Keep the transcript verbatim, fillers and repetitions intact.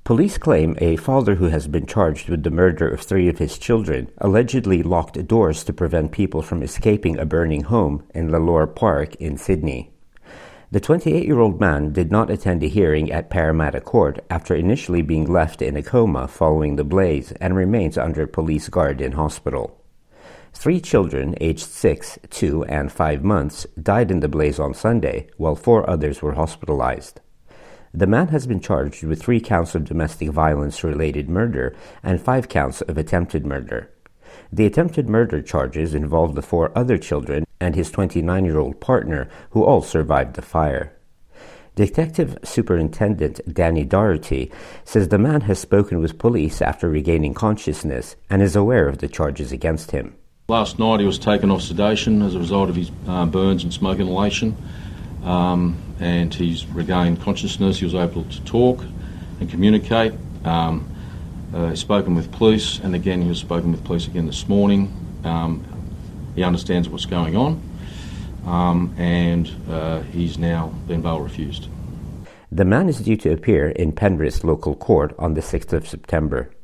Police claim a father who has been charged with the murder of three of his children allegedly locked doors to prevent people from escaping a burning home in Lalor Park in Sydney. The twenty-eight-year-old man did not attend a hearing at Parramatta Court after initially being left in a coma following the blaze and remains under police guard in hospital. Three children, aged six, two, and five months, died in the blaze on Sunday, while four others were hospitalized. The man has been charged with three counts of domestic violence-related murder and five counts of attempted murder. The attempted murder charges involve the four other children and his twenty-nine-year-old partner, who all survived the fire. Detective Superintendent Danny Doherty says the man has spoken with police after regaining consciousness and is aware of the charges against him. Last night he was taken off sedation as a result of his uh, burns and smoke inhalation. Um, and he's regained consciousness. He was able to talk and communicate. Um, uh, he's spoken with police, and again he was spoken with police again this morning. Um, he understands what's going on, um, and uh, he's now been bail refused. The man is due to appear in Penrith Local Court on the sixth of September.